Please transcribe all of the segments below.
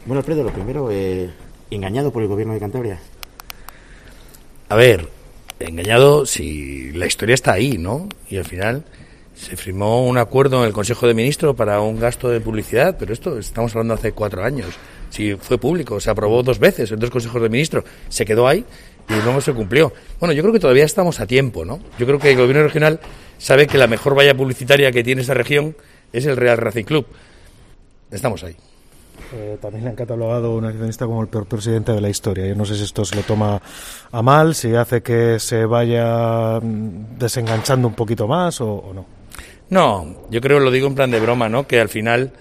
Bueno, Alfredo, lo primero, engañado por el gobierno de Cantabria. A ver, engañado si la historia está ahí, ¿no? Y al final se firmó un acuerdo en el Consejo de Ministros para un gasto de publicidad, pero esto estamos hablando hace 4 años. Sí, fue público, se aprobó 2 veces en 2 consejos de ministros, se quedó ahí y luego se cumplió. Bueno, yo creo que todavía estamos a tiempo, ¿no? Yo creo que el gobierno regional sabe que la mejor valla publicitaria que tiene esta región es el Real Racing Club. Estamos ahí. También le han catalogado un accionista como el peor presidente de la historia. Yo no sé si esto se lo toma a mal, si hace que se vaya desenganchando un poquito más o no. No, yo creo, lo digo en plan de broma, ¿no? Que al final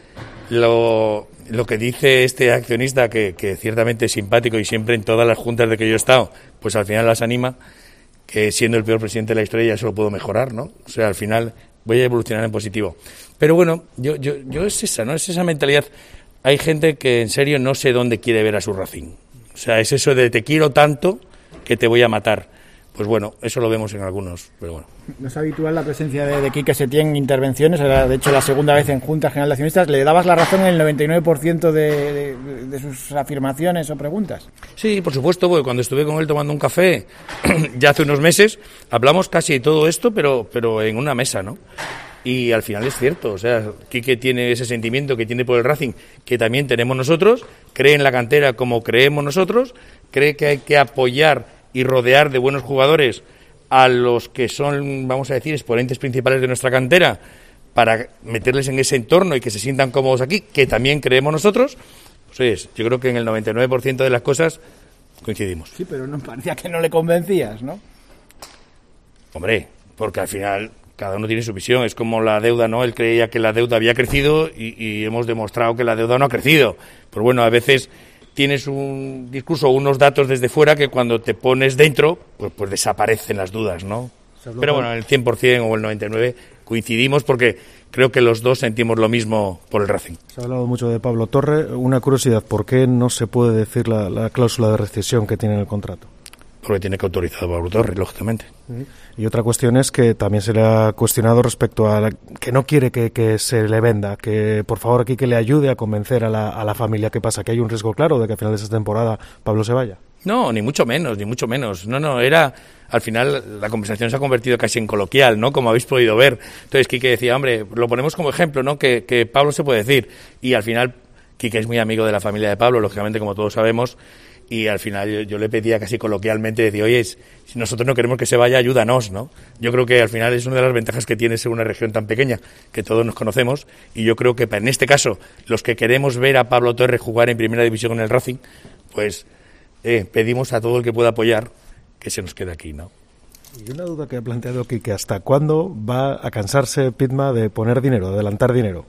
lo que dice este accionista, que ciertamente es simpático y siempre en todas las juntas de que yo he estado, pues al final las anima, que siendo el peor presidente de la historia ya se lo puedo mejorar, ¿no? O sea, al final voy a evolucionar en positivo. Pero bueno, yo es esa, ¿no? Es esa mentalidad. Hay gente que en serio no sé dónde quiere ver a su Racing. O sea, es eso de te quiero tanto que te voy a matar. Pues bueno, eso lo vemos en algunos, pero bueno. No es habitual la presencia de Quique Setién en intervenciones, era de hecho la segunda vez en Junta General de Accionistas. ¿Le dabas la razón en el 99% de sus afirmaciones o preguntas? Sí, por supuesto, porque cuando estuve con él tomando un café, ya hace unos meses, hablamos casi de todo esto, pero en una mesa, ¿no? Y al final es cierto, o sea, Quique tiene ese sentimiento que tiene por el Racing, que también tenemos nosotros, cree en la cantera como creemos nosotros, cree que hay que apoyar y rodear de buenos jugadores a los que son, vamos a decir, exponentes principales de nuestra cantera, para meterles en ese entorno y que se sientan cómodos aquí, que también creemos nosotros. Pues yo creo que en el 99% de las cosas coincidimos. Sí, pero no parecía que no le convencías, ¿no? Hombre, porque al final cada uno tiene su visión, es como la deuda, ¿no? Él creía que la deuda había crecido y hemos demostrado que la deuda no ha crecido. Pues bueno, a veces tienes un discurso o unos datos desde fuera que cuando te pones dentro, pues desaparecen las dudas, ¿no? Pero bueno, el 100% o el 99% coincidimos porque creo que los dos sentimos lo mismo por el Racing. Se ha hablado mucho de Pablo Torre. Una curiosidad, ¿por qué no se puede decir la cláusula de rescisión que tiene en el contrato? Porque tiene que autorizar a Pablo Torre, lógicamente. Y otra cuestión es que también se le ha cuestionado respecto a que no quiere que se le venda, que por favor aquí que le ayude a convencer a la familia. ¿Qué pasa? ¿Que hay un riesgo claro de que al final de esta temporada Pablo se vaya? No, ni mucho menos, ni mucho menos. No, era, al final la conversación se ha convertido casi en coloquial, ¿no? Como habéis podido ver. Entonces Quique decía, hombre, lo ponemos como ejemplo, ¿no? Que Pablo se puede decir. Y al final Quique es muy amigo de la familia de Pablo, lógicamente, como todos sabemos. Y al final yo le pedía casi coloquialmente, decía, oye, si nosotros no queremos que se vaya, ayúdanos, ¿no? Yo creo que al final es una de las ventajas que tiene ser una región tan pequeña, que todos nos conocemos, y yo creo que en este caso, los que queremos ver a Pablo Torre jugar en primera división en el Racing, pues pedimos a todo el que pueda apoyar que se nos quede aquí, ¿no? Y una duda que ha planteado aquí, que ¿hasta cuándo va a cansarse Pitma de poner dinero, de adelantar dinero?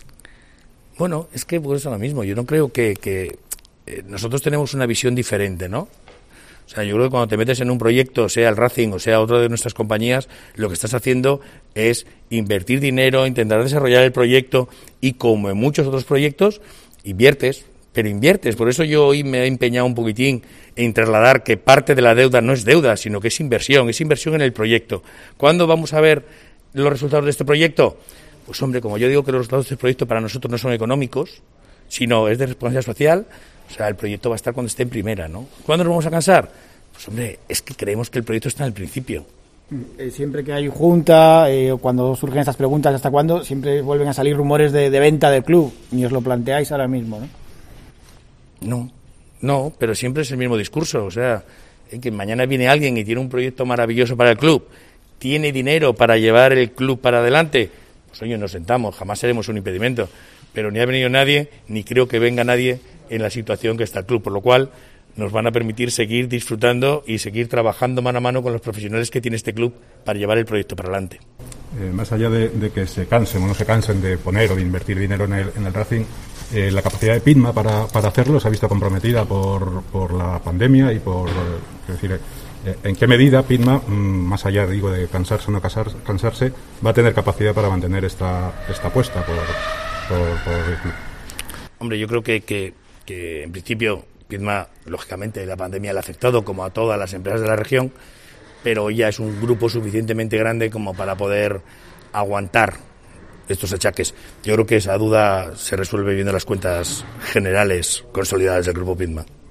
Bueno, es que pues es lo mismo, yo no creo que nosotros tenemos una visión diferente, ¿no? O sea, yo creo que cuando te metes en un proyecto, sea el Racing o sea otro de nuestras compañías, lo que estás haciendo es invertir dinero, intentar desarrollar el proyecto y, como en muchos otros proyectos, inviertes. Por eso yo hoy me he empeñado un poquitín en trasladar que parte de la deuda no es deuda, sino que es inversión en el proyecto. ¿Cuándo vamos a ver los resultados de este proyecto? Pues hombre, como yo digo que los resultados de este proyecto para nosotros no son económicos, sino es de responsabilidad social. O sea, el proyecto va a estar cuando esté en primera, ¿no? ¿Cuándo nos vamos a cansar? Pues hombre, es que creemos que el proyecto está en el principio. Siempre que hay junta, o cuando surgen estas preguntas, ¿hasta cuándo? Siempre vuelven a salir rumores de venta del club. Ni os lo planteáis ahora mismo, ¿no? No, pero siempre es el mismo discurso. O sea, que mañana viene alguien y tiene un proyecto maravilloso para el club, tiene dinero para llevar el club para adelante, pues oye, nos sentamos, jamás seremos un impedimento. Pero ni ha venido nadie, ni creo que venga nadie en la situación que está el club, por lo cual nos van a permitir seguir disfrutando y seguir trabajando mano a mano con los profesionales que tiene este club para llevar el proyecto para adelante. Más allá de que se cansen o no se cansen de poner o de invertir dinero en el Racing, la capacidad de Pitma para hacerlo se ha visto comprometida por la pandemia y es decir, ¿en qué medida Pitma, más allá de cansarse o no cansarse, va a tener capacidad para mantener esta apuesta por el club? Hombre, yo creo que en principio Pitma, lógicamente, la pandemia le ha afectado como a todas las empresas de la región, pero ya es un grupo suficientemente grande como para poder aguantar estos achaques. Yo creo que esa duda se resuelve viendo las cuentas generales consolidadas del Grupo Pitman.